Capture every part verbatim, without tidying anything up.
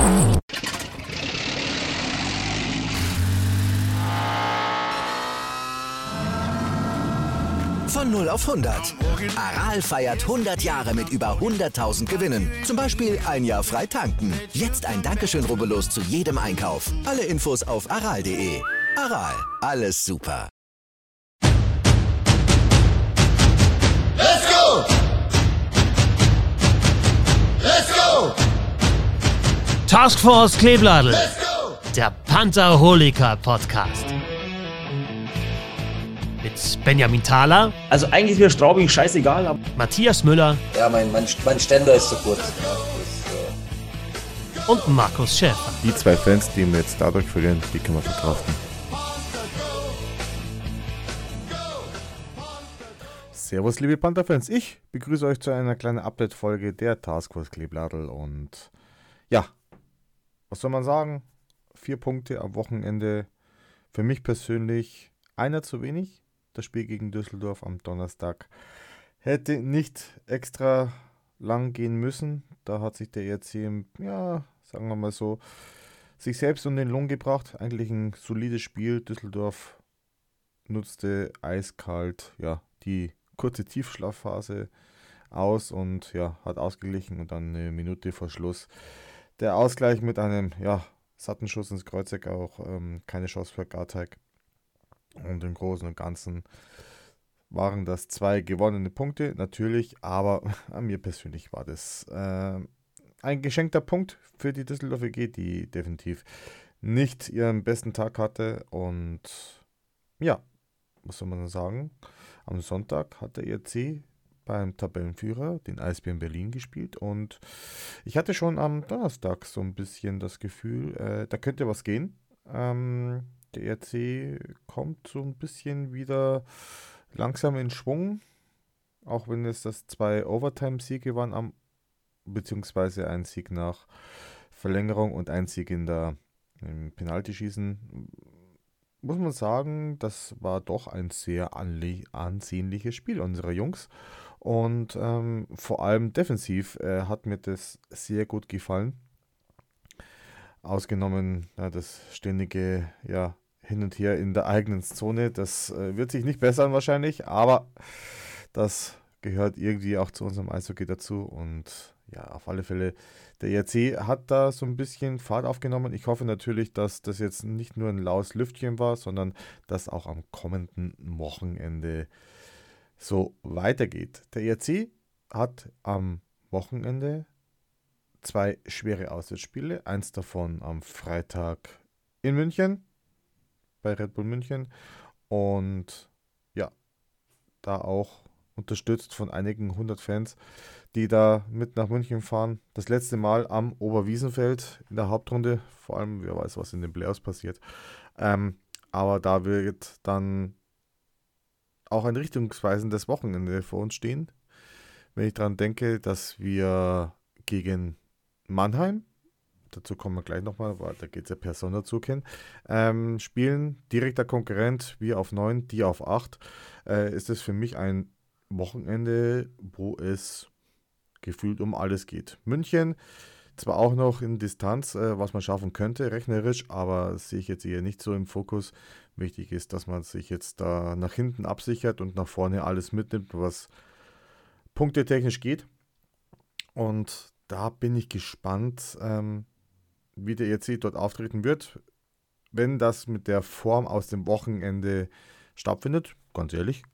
Von null auf hundert. Aral feiert hundert Jahre mit über hunderttausend Gewinnen. Zum Beispiel ein Jahr frei tanken. Jetzt ein Dankeschön, rubbellos zu jedem Einkauf. Alle Infos auf aral punkt de. Aral, alles super. Let's go! Let's go! Taskforce Kleebladel, Let's go! der Pantherholiker-Podcast. Mit Benjamin Thaler, Also eigentlich ist mir Straubing scheißegal, aber Matthias Müller Ja, mein, mein, mein Ständer ist zu kurz. Ja, das, äh und Markus Schäfer. Die zwei Fans, die wir jetzt dadurch verlieren, die können wir verkraften. Servus, liebe Panther-Fans. Ich begrüße euch zu einer kleinen Update-Folge der Taskforce Kleebladel. Und ja, was soll man sagen? Vier Punkte am Wochenende. Für mich persönlich einer zu wenig. Das Spiel gegen Düsseldorf am Donnerstag hätte nicht extra lang gehen müssen. Da hat sich der E R C, ja, sagen wir mal so, sich selbst um den Lohn gebracht. Eigentlich ein solides Spiel. Düsseldorf nutzte eiskalt, ja, die kurze Tiefschlafphase aus und ja, hat ausgeglichen und dann eine Minute vor Schluss der Ausgleich mit einem, ja, satten Schuss ins Kreuzeck auch, ähm, keine Chance für Garteig. Und im Großen und Ganzen waren das zwei gewonnene Punkte, natürlich, aber an mir persönlich war das äh, ein geschenkter Punkt für die Düsseldorf E G, die definitiv nicht ihren besten Tag hatte. Und ja, was soll man sagen? Am Sonntag hat der E R C beim Tabellenführer, den Eisbären Berlin, gespielt und ich hatte schon am Donnerstag so ein bisschen das Gefühl, äh, da könnte was gehen. Ähm, Der E R C kommt so ein bisschen wieder langsam in Schwung, auch wenn es das zwei Overtime-Siege waren, am, beziehungsweise ein Sieg nach Verlängerung und ein Sieg in der im Penaltyschießen. Muss man sagen, das war doch ein sehr anle- ansehnliches Spiel unserer Jungs und ähm, vor allem defensiv äh, hat mir das sehr gut gefallen. Ausgenommen ja, das ständige, ja, hin und her in der eigenen Zone. Das äh, wird sich nicht bessern wahrscheinlich, aber das gehört irgendwie auch zu unserem Eishockey dazu. Und ja, auf alle Fälle, der E R C hat da so ein bisschen Fahrt aufgenommen. Ich hoffe natürlich, dass das jetzt nicht nur ein laues Lüftchen war, sondern dass auch am kommenden Wochenende so weitergeht. Der E R C hat am Wochenende zwei schwere Auswärtsspiele. Eins davon am Freitag in München, bei Red Bull München. Und ja, da auch unterstützt von einigen hundert Fans, die da mit nach München fahren. Das letzte Mal am Oberwiesenfeld in der Hauptrunde. Vor allem, wer weiß, was in den Playoffs passiert. Ähm, aber da wird dann auch ein richtungsweisendes Wochenende vor uns stehen. Wenn ich daran denke, dass wir gegen Mannheim, dazu kommen wir gleich nochmal, weil da geht es ja per Sonderzug hin, ähm, spielen, direkter Konkurrent, wir auf neun, die auf acht, äh, ist es für mich ein Wochenende, wo es gefühlt um alles geht. München, zwar auch noch in Distanz, äh, was man schaffen könnte, rechnerisch, aber das sehe ich jetzt eher nicht so im Fokus. Wichtig ist, dass man sich jetzt da nach hinten absichert und nach vorne alles mitnimmt, was punktetechnisch geht. Und da bin ich gespannt, ähm, wie der E R C dort auftreten wird, wenn das mit der Form aus dem Wochenende stattfindet. Ganz ehrlich,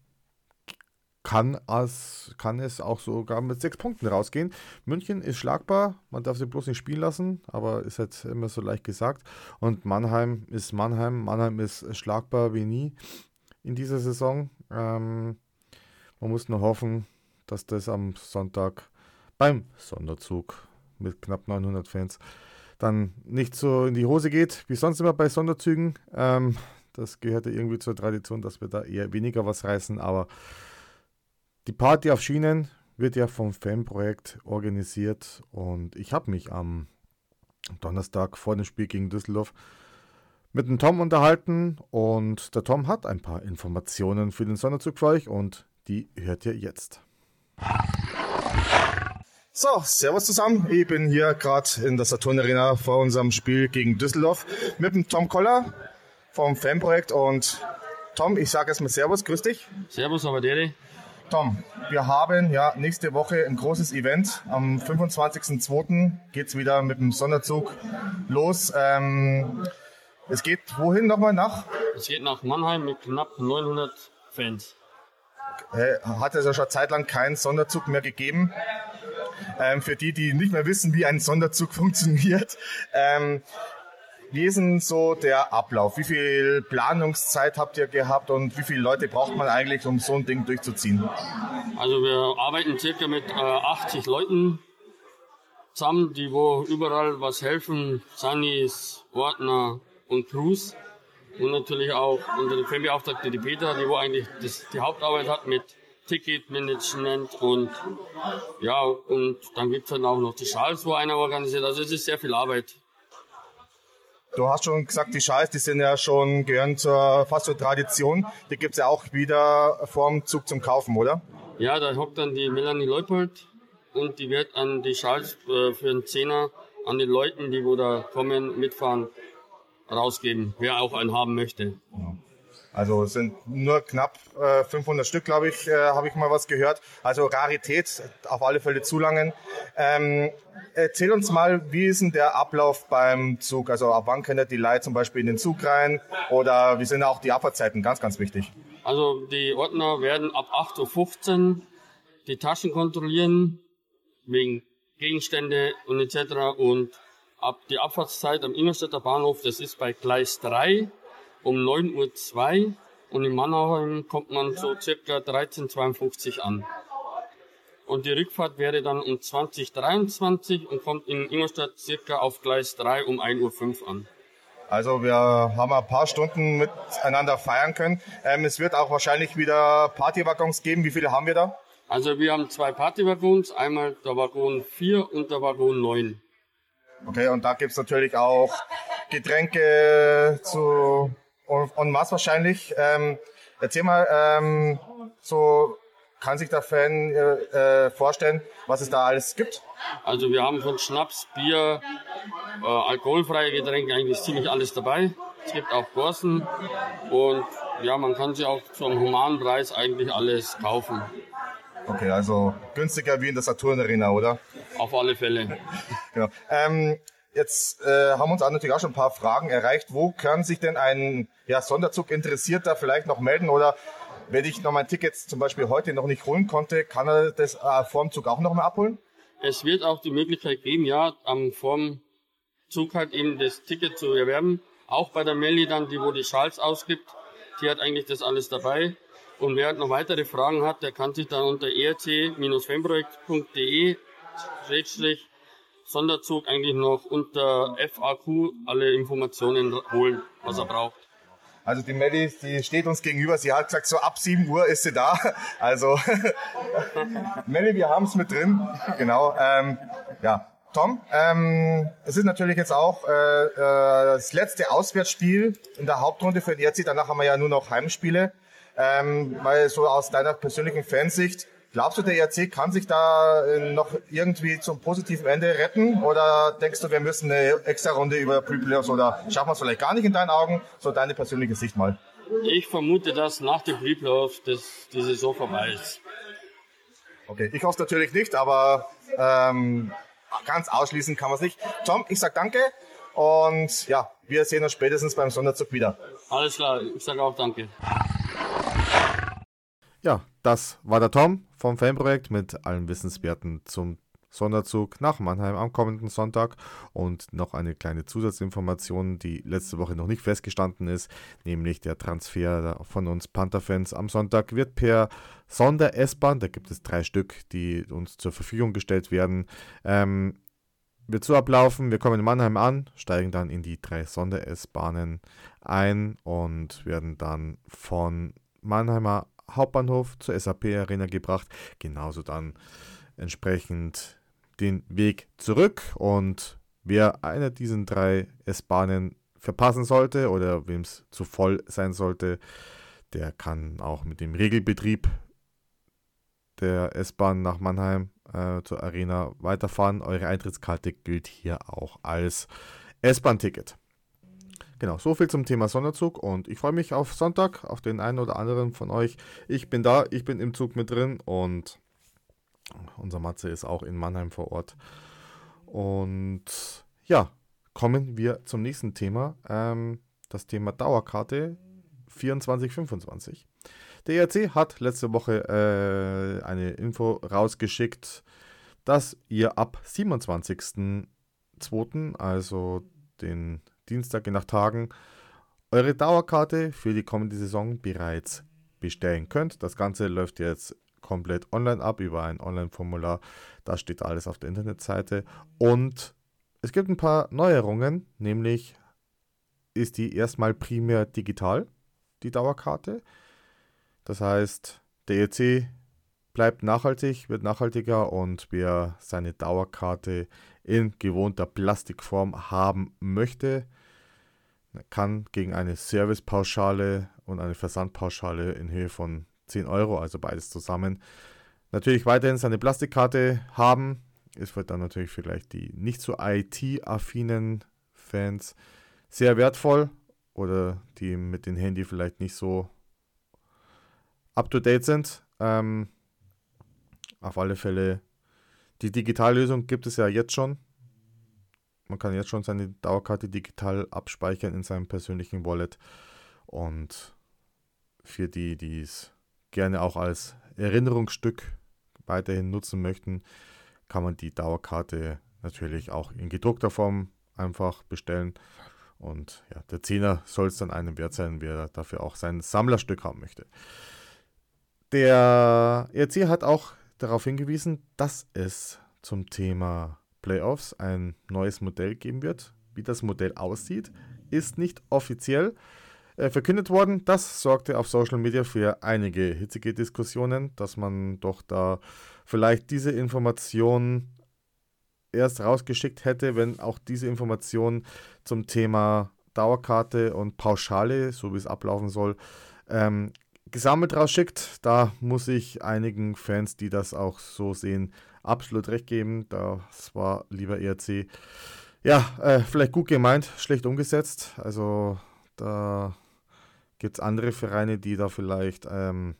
kann es, kann es auch sogar mit sechs Punkten rausgehen. München ist schlagbar, man darf sie bloß nicht spielen lassen, aber ist halt immer so leicht gesagt. Und Mannheim ist Mannheim, Mannheim ist schlagbar wie nie in dieser Saison. Ähm, man muss nur hoffen, dass das am Sonntag beim Sonderzug mit knapp neunhundert Fans dann nicht so in die Hose geht, wie sonst immer bei Sonderzügen. Ähm, das gehört ja irgendwie zur Tradition, dass wir da eher weniger was reißen, aber die Party auf Schienen wird ja vom Fanprojekt organisiert und ich habe mich am Donnerstag vor dem Spiel gegen Düsseldorf mit dem Tom unterhalten und der Tom hat ein paar Informationen für den Sonderzug für euch und die hört ihr jetzt. So, servus zusammen. Ich bin hier gerade in der Saturn Arena vor unserem Spiel gegen Düsseldorf mit dem Tom Koller vom Fanprojekt. Und Tom, ich sage erstmal servus, grüß dich. Servus, aber Dere. Tom, wir haben ja nächste Woche ein großes Event. Am fünfundzwanzigsten zweiten geht's wieder mit dem Sonderzug los. Ähm, es geht wohin nochmal nach? Es geht nach Mannheim mit knapp neunhundert Fans. Äh, hat es ja schon zeitlang keinen Sonderzug mehr gegeben. Ähm, für die, die nicht mehr wissen, wie ein Sonderzug funktioniert. Ähm, Wie ist denn so der Ablauf? Wie viel Planungszeit habt ihr gehabt und wie viele Leute braucht man eigentlich, um so ein Ding durchzuziehen? Also wir arbeiten circa mit äh, achtzig Leuten zusammen, die wo überall was helfen, Sunnis, Ordner und Crews. Und natürlich auch unsere Fanbeauftragte, die Peter, die wo eigentlich das, die Hauptarbeit hat mit Ticketmanagement und ja, und dann gibt es dann auch noch die Schals, wo einer organisiert. Also es ist sehr viel Arbeit. Du hast schon gesagt, die Schals, die sind ja schon, gehören zur, fast zur Tradition. Die gibt es ja auch wieder vorm Zug zum Kaufen, oder? Ja, da hockt dann die Melanie Leupold und die wird an die Schals äh, für einen Zehner an den Leuten, die wo da kommen, mitfahren, rausgeben, wer auch einen haben möchte. Also es sind nur knapp äh, fünfhundert Stück, glaube ich, äh, habe ich mal was gehört. Also Rarität, auf alle Fälle Zulangen. Ähm, erzähl uns mal, wie ist denn der Ablauf beim Zug? Also ab wann können die Leute zum Beispiel in den Zug rein? Oder wie sind auch die Abfahrtzeiten? Ganz, ganz wichtig. Also die Ordner werden ab acht Uhr fünfzehn die Taschen kontrollieren, wegen Gegenstände und et cetera. Und ab die Abfahrtszeit am Ingolstädter Bahnhof, das ist bei Gleis drei. Um neun Uhr zwei und in Mannheim kommt man so circa dreizehn Uhr zweiundfünfzig an. Und die Rückfahrt wäre dann um zwanzig Uhr dreiundzwanzig und kommt in Ingolstadt circa auf Gleis drei um ein Uhr fünf an. Also wir haben ein paar Stunden miteinander feiern können. Ähm, es wird auch wahrscheinlich wieder Partywaggons geben. Wie viele haben wir da? Also wir haben zwei Partywaggons, einmal der Waggon vier und der Waggon neun. Okay, und da gibt es natürlich auch Getränke zu en masse wahrscheinlich. Ähm, erzähl mal, ähm, so kann sich der Fan äh, vorstellen, was es da alles gibt? Also wir haben von Schnaps, Bier, äh, alkoholfreie Getränke eigentlich ziemlich alles dabei. Es gibt auch Gorsen und ja, man kann sich auch zu einem humanen Preis eigentlich alles kaufen. Okay, also günstiger wie in der Saturn Arena, oder? Auf alle Fälle. Genau. Ähm, Jetzt äh, haben uns auch natürlich auch schon ein paar Fragen erreicht. Wo kann sich denn ein ja, Sonderzug Interessierter vielleicht noch melden? Oder wenn ich noch mein Ticket zum Beispiel heute noch nicht holen konnte, kann er das äh, vor dem Zug auch noch mal abholen? Es wird auch die Möglichkeit geben, ja, am vorm Zug halt eben das Ticket zu erwerben. Auch bei der Melli dann, die wo die Schals ausgibt, die hat eigentlich das alles dabei. Und wer halt noch weitere Fragen hat, der kann sich dann unter e r c fanprojekt punkt d e schrägstrich Sonderzug eigentlich noch unter F A Q alle Informationen holen, was er braucht. Also die Melli, die steht uns gegenüber, sie hat gesagt, so ab sieben Uhr ist sie da. Also Melli, wir haben es mit drin. Genau. Ähm, ja, Tom, ähm, es ist natürlich jetzt auch äh, äh, das letzte Auswärtsspiel in der Hauptrunde für den E R C. Danach haben wir ja nur noch Heimspiele. Ähm, weil so aus deiner persönlichen Fansicht, glaubst du, der E R C kann sich da noch irgendwie zum positiven Ende retten? Oder denkst du, wir müssen eine extra Runde über Pre-Playoffs oder schaffen wir es vielleicht gar nicht in deinen Augen? So deine persönliche Sicht mal. Ich vermute, dass nach dem Pre-Playoffs die Saison vorbei ist. Okay, ich hoffe es natürlich nicht, aber ähm, ganz ausschließen kann man es nicht. Tom, ich sag danke und ja, wir sehen uns spätestens beim Sonderzug wieder. Alles klar, ich sage auch danke. Ja, das war der Tom vom Fanprojekt mit allen Wissenswerten zum Sonderzug nach Mannheim am kommenden Sonntag und noch eine kleine Zusatzinformation, die letzte Woche noch nicht festgestanden ist, nämlich der Transfer von uns Panther-Fans am Sonntag wird per Sonder-S-Bahn, da gibt es drei Stück, die uns zur Verfügung gestellt werden, ähm, wird so ablaufen, wir kommen in Mannheim an, steigen dann in die drei Sonder-S-Bahnen ein und werden dann von Mannheimer Hauptbahnhof zur S A P Arena gebracht, genauso dann entsprechend den Weg zurück und wer einer diesen drei S-Bahnen verpassen sollte oder wem es zu voll sein sollte, der kann auch mit dem Regelbetrieb der S-Bahn nach Mannheim äh, zur Arena weiterfahren. Eure Eintrittskarte gilt hier auch als S-Bahn-Ticket. Genau, so viel zum Thema Sonderzug und ich freue mich auf Sonntag, auf den einen oder anderen von euch. Ich bin da, ich bin im Zug mit drin und unser Matze ist auch in Mannheim vor Ort. Und ja, kommen wir zum nächsten Thema, ähm, das Thema Dauerkarte vierundzwanzig fünfundzwanzig. Der E R C hat letzte Woche äh, eine Info rausgeschickt, dass ihr ab siebenundzwanzigsten zweiten, also den Dienstag je nach Tagen, eure Dauerkarte für die kommende Saison bereits bestellen könnt. Das Ganze läuft jetzt komplett online ab über ein Online-Formular. Da steht alles auf der Internetseite. Und es gibt ein paar Neuerungen, nämlich ist die erstmal primär digital, die Dauerkarte. Das heißt, der E R C bleibt nachhaltig, wird nachhaltiger und wer seine Dauerkarte in gewohnter Plastikform haben möchte, kann gegen eine Servicepauschale und eine Versandpauschale in Höhe von zehn Euro, also beides zusammen, natürlich weiterhin seine Plastikkarte haben. Es wird dann natürlich vielleicht die nicht so I T-affinen Fans sehr wertvoll oder die mit dem Handy vielleicht nicht so up-to-date sind. Ähm, auf alle Fälle, die Digitallösung gibt es ja jetzt schon. Man kann jetzt schon seine Dauerkarte digital abspeichern in seinem persönlichen Wallet. Und für die, die es gerne auch als Erinnerungsstück weiterhin nutzen möchten, kann man die Dauerkarte natürlich auch in gedruckter Form einfach bestellen. Und ja, der Zehner soll es dann einem wert sein, wer dafür auch sein Sammlerstück haben möchte. Der E R C hat auch darauf hingewiesen, dass es zum Thema Playoffs ein neues Modell geben wird. Wie das Modell aussieht, ist nicht offiziell äh, verkündet worden. Das sorgte auf Social Media für einige hitzige Diskussionen, dass man doch da vielleicht diese Information erst rausgeschickt hätte, wenn auch diese Information zum Thema Dauerkarte und Pauschale, so wie es ablaufen soll, ähm, gesammelt rausschickt. Da muss ich einigen Fans, die das auch so sehen, absolut recht geben. Das war, lieber E R C, ja, äh, vielleicht gut gemeint, schlecht umgesetzt. Also da gibt es andere Vereine, die da vielleicht ähm,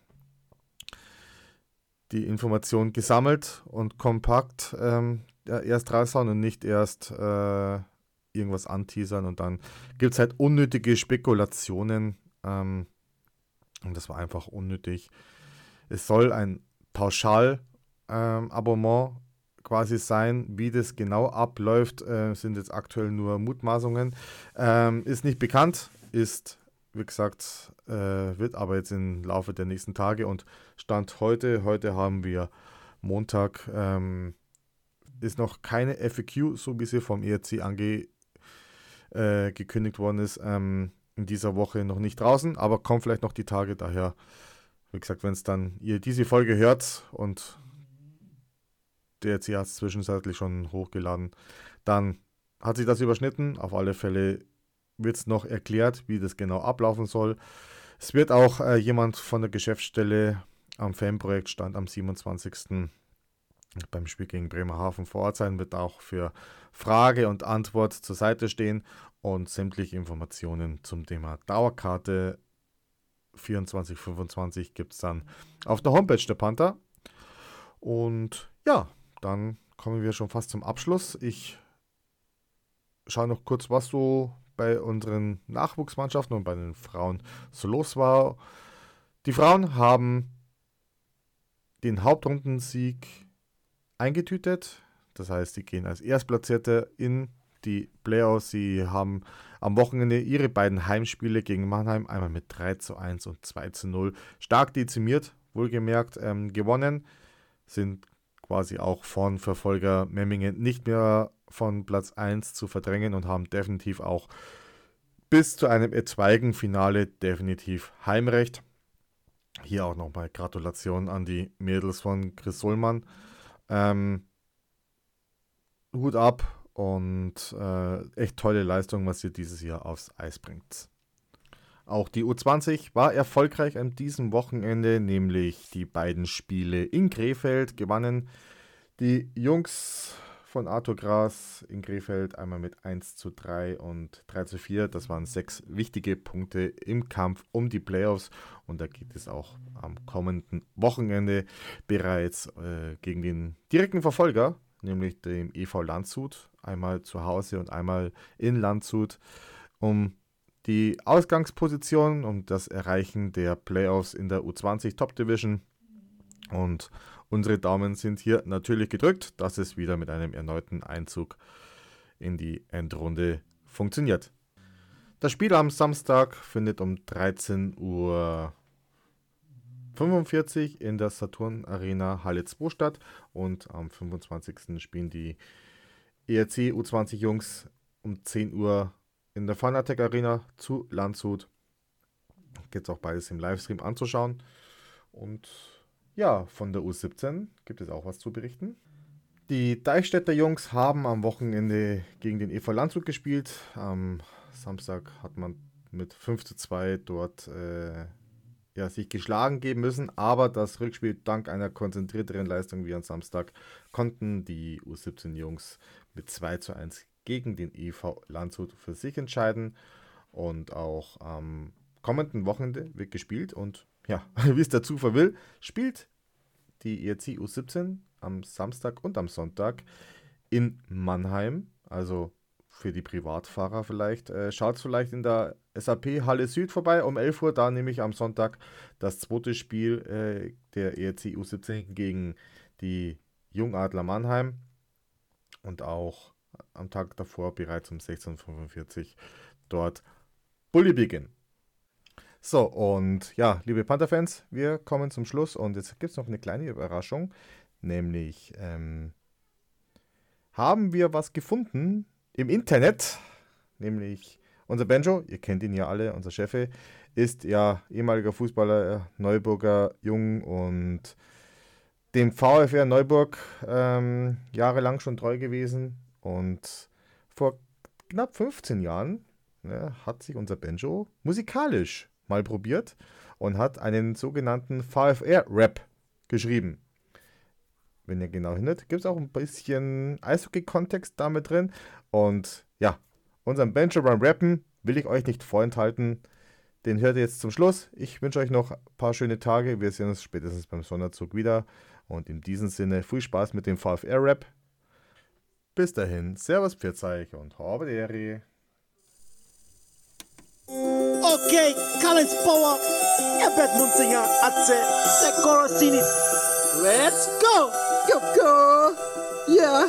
die Information gesammelt und kompakt ähm, ja, erst raushauen und nicht erst äh, irgendwas anteasern. Und dann gibt es halt unnötige Spekulationen. Ähm, und das war einfach unnötig. Es soll ein Pauschal Ähm, Abonnement quasi sein. Wie das genau abläuft, äh, sind jetzt aktuell nur Mutmaßungen. Ähm, ist nicht bekannt, ist, wie gesagt, äh, wird aber jetzt im Laufe der nächsten Tage und Stand heute, heute haben wir Montag, ähm, ist noch keine F A Q, so wie sie vom E R C ange, äh, gekündigt worden ist, ähm, in dieser Woche noch nicht draußen, aber kommt vielleicht noch die Tage, daher, wie gesagt, wenn es dann ihr diese Folge hört und der E R C hat es zwischenzeitlich schon hochgeladen, dann hat sich das überschnitten. Auf alle Fälle wird es noch erklärt, wie das genau ablaufen soll. Es wird auch äh, jemand von der Geschäftsstelle am Fanprojektstand am siebenundzwanzigsten beim Spiel gegen Bremerhaven vor Ort sein, wird auch für Frage und Antwort zur Seite stehen und sämtliche Informationen zum Thema Dauerkarte vierundzwanzig fünfundzwanzig gibt es dann auf der Homepage der Panther. Und ja, dann kommen wir schon fast zum Abschluss. Ich schaue noch kurz, was so bei unseren Nachwuchsmannschaften und bei den Frauen so los war. Die Frauen haben den Hauptrundensieg eingetütet. Das heißt, sie gehen als Erstplatzierte in die Playoffs. Sie haben am Wochenende ihre beiden Heimspiele gegen Mannheim einmal mit drei zu eins und zwei zu null stark dezimiert, wohlgemerkt, ähm, gewonnen. Sind quasi auch von Verfolger Memmingen nicht mehr von Platz eins zu verdrängen und haben definitiv auch bis zu einem etwaigen Finale definitiv Heimrecht. Hier auch nochmal Gratulation an die Mädels von Chris Sollmann. Ähm, Hut ab und äh, echt tolle Leistung, was ihr dieses Jahr aufs Eis bringt. Auch die U zwanzig war erfolgreich an diesem Wochenende, nämlich die beiden Spiele in Krefeld gewannen Die Jungs von Arthur Gras in Krefeld einmal mit eins zu drei und drei zu vier. Das waren sechs wichtige Punkte im Kampf um die Playoffs. Und da geht es auch am kommenden Wochenende bereits äh, gegen den direkten Verfolger, nämlich dem E V Landshut. Einmal zu Hause und einmal in Landshut, um die Ausgangsposition, um das Erreichen der Playoffs in der U zwanzig Top Division. Und unsere Daumen sind hier natürlich gedrückt, dass es wieder mit einem erneuten Einzug in die Endrunde funktioniert. Das Spiel am Samstag findet um dreizehn Uhr fünfundvierzig in der Saturn Arena Halle zwei statt und am fünfundzwanzigsten spielen die E R C U zwanzig Jungs um zehn Uhr in der Fanatec Arena zu Landshut. Gibt es auch beides im Livestream anzuschauen. Und ja, von der U siebzehn gibt es auch was zu berichten. Die Deichstädter Jungs haben am Wochenende gegen den E V Landshut gespielt. Am Samstag hat man mit fünf zu zwei dort äh, ja, sich geschlagen geben müssen. Aber das Rückspiel dank einer konzentrierteren Leistung wie am Samstag konnten die U siebzehn Jungs mit zwei zu eins gegen den E V Landshut für sich entscheiden. Und auch am kommenden Wochenende wird gespielt und ja, wie es der Zufall will, spielt die E R C U siebzehn am Samstag und am Sonntag in Mannheim. Also für die Privatfahrer vielleicht. Äh, Schaut vielleicht in der S A P Halle Süd vorbei um elf Uhr. Da nehme ich am Sonntag das zweite Spiel äh, der E R C U siebzehn gegen die Jungadler Mannheim. Und auch am Tag davor bereits um sechzehn Uhr fünfundvierzig dort Bulli Beginn. So, und ja, liebe Panther-Fans, wir kommen zum Schluss und jetzt gibt es noch eine kleine Überraschung, nämlich ähm, haben wir was gefunden im Internet, nämlich unser Benjo, ihr kennt ihn ja alle, unser Chef, ist ja ehemaliger Fußballer, Neuburger Jung und dem VfR Neuburg ähm, jahrelang schon treu gewesen und vor knapp fünfzehn Jahren ne, hat sich unser Benjo musikalisch mal probiert und hat einen sogenannten VfR-Rap geschrieben. Wenn ihr genau hinhört, gibt es auch ein bisschen Eishockey-Kontext damit drin. Und ja, unseren Benjo beim Rappen will ich euch nicht vorenthalten. Den hört ihr jetzt zum Schluss. Ich wünsche euch noch ein paar schöne Tage. Wir sehen uns spätestens beim Sonderzug wieder. Und in diesem Sinne viel Spaß mit dem VfR-Rap. Bis dahin, Servus, pfiat euch und habe die Ehre. Okay, Collins Power, Herbert Munzinger, Atze, der Corosini. Let's go! Go, go! Yeah!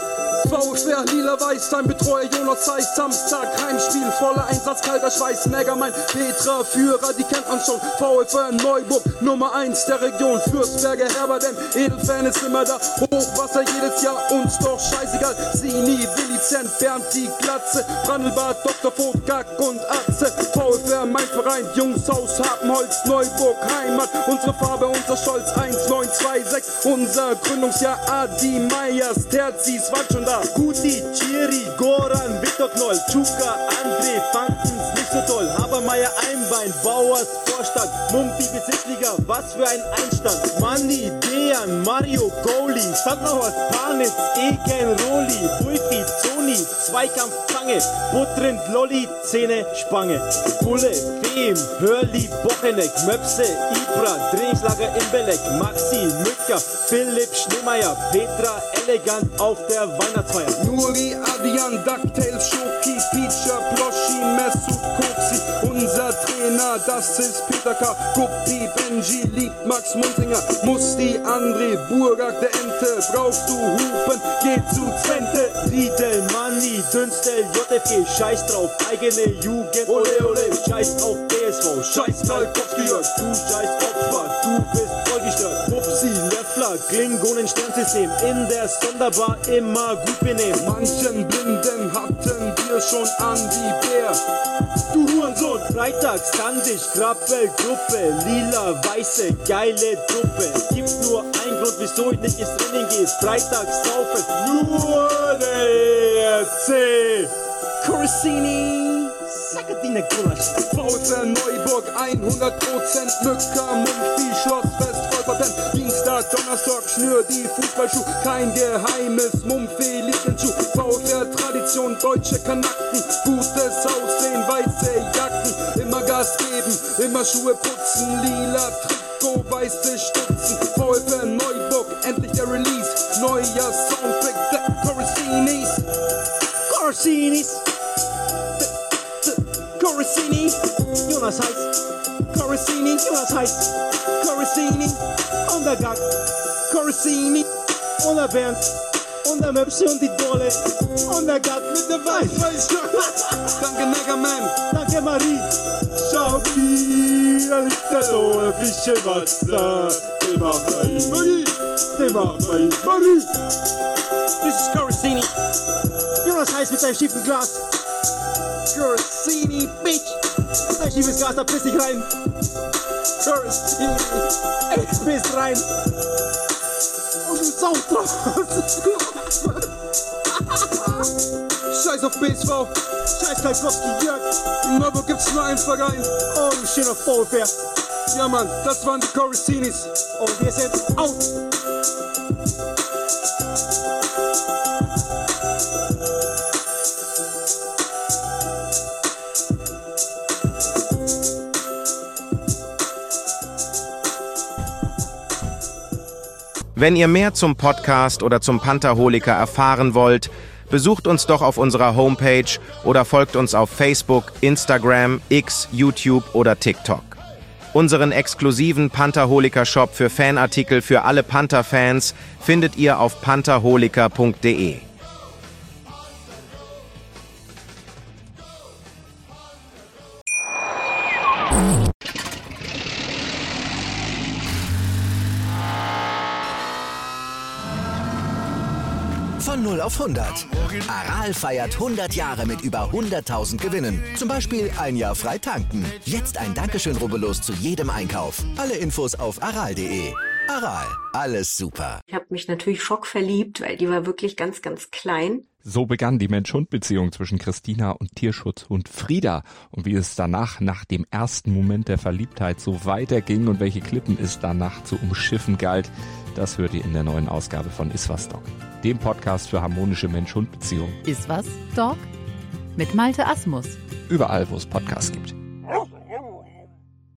VfR Lila-Weiß, dein Betreuer Jonas Zeiss, Samstag, Heimspiel, voller Einsatz, kalter Schweiß, Megaman, Petra, Führer, die kennt man schon, VfR Neuburg, Nummer eins der Region, Fürstberger, Herberdem, Edelfan ist immer da, Hochwasser jedes Jahr, uns doch scheißegal, Sini, Willi Zent, Bernd die Glatze, Brandelbad, Doktor Vogt, Gack und Atze, VfR, mein Verein, Jungshaus, Habenholz, Neuburg, Heimat, unsere Farbe, unser Stolz, eins neun zwei sechs, unser Gründungsjahr, Adi Meyers, Terzis, war schon da, Guti, Chiri, Goran, Viktor Knoll, Chuka, André, fandens nicht so toll. Habermeier, Einbein, Bauers, Vorstadt, Mumpi, Besitzliga, was für ein Einstand. Manni, Dejan, Mario, Goalie, Sandnerhorst, Panitz, Eken, Roli, Bulfi, Zoni, Zweikampf, Zange, Buttrind, Lolli, Zähne, Spange. Bulle, Fehm, Hörli, Bocheneck, Möpse, Ibra, Drehslager, Imbelek, Maxi, Mücker, Philipp, Schneemeier, Petra, elegant auf der Weihnachtsfeier. Nuri, Adrian, DuckTales, Schoki, Peacher, Ploschi, Mesut, Koksi. Unser Trainer, das ist Peter K. Guppi, Benji, liebt Max Munzinger. Musti, André, Burgak, der Ente. Brauchst du Hupen, geh zu Zwente. Riedel, Manni, Dünstel, J F G. Scheiß drauf, eigene Jugend. Ole, ole, scheiß auf B S V. Scheiß Talkowski, du scheiß Opfer, du bist vollgestört. Pupsi, Löffler, Klingonen, Sternsystem. In der Sonderbar immer gut benehmen. Manchen Blinden hatten wir schon an die Bär. Du Hurensohn, freitags kann dich Krabbelgruppe, lila, weiße, geile Truppe. Es gibt nur einen Grund, wieso ich nicht ins Training gehe. Freitags saufen nur der E R C Corosini. Sakadine Gulasch. VfR Neuburg hundert Prozent Mücker, Mumpfi, Schlossfest, Vollverpennt. Dienstag, Donnerstag, schnür die Fußballschuh. Kein Geheimnis, Mumpfi liegt hinzu. VfR Tradition, deutsche Kanaken. Gutes Aussehen, weiße Jacken. Immer Gas geben, immer Schuhe putzen. Lila Trikot, weiße Stutzen. VfR Neuburg, endlich der Release. Neuer Soundtrack, The Corazinis. Corazinis. Corazzini, Jonas heißt Corazzini, Jonas heißt Corazzini und der Gag, Corazzini und der Bernd und der Möpse und die Dolle und der Gag mit der Weiß. Danke Megaman, danke Marie. Schau wie liegt der Dolle, frische Wasser. Der macht bei Marie, der macht bei Marie. This is Corazzini. Jonas heißt mit seinem schiefen Glas. Corazzini, Bitch! Dein schiefes Gas, da piss dich rein! Corazzini, ey, piss rein! Und du saust drauf! Scheiß auf B S V! Scheiß Kalkowski, Jörg! In Neuburg gibt's nur einen Verein! Oh, du schöner VfR! Ja, Mann, das waren die Corazzinis! Und wir sind out! Wenn ihr mehr zum Podcast oder zum Pantherholiker erfahren wollt, besucht uns doch auf unserer Homepage oder folgt uns auf Facebook, Instagram, X, YouTube oder TikTok. Unseren exklusiven Pantherholiker-Shop für Fanartikel für alle Panther-Fans findet ihr auf pantherholiker punkt de. Von null auf hundert. Aral feiert hundert Jahre mit über hunderttausend Gewinnen. Zum Beispiel ein Jahr frei tanken. Jetzt ein Dankeschön, rubbellos zu jedem Einkauf. Alle Infos auf aral punkt de. Aral, alles super. Ich habe mich natürlich schockverliebt, weil die war wirklich ganz, ganz klein. So begann die Mensch-Hund-Beziehung zwischen Christina und Tierschutzhund Frieda. Und wie es danach, nach dem ersten Moment der Verliebtheit, so weiterging und welche Klippen es danach zu umschiffen galt, das hört ihr in der neuen Ausgabe von Iswas Dog, dem Podcast für harmonische Mensch-Hund-Beziehungen. Iswas Dog? Mit Malte Asmus. Überall, wo es Podcasts gibt.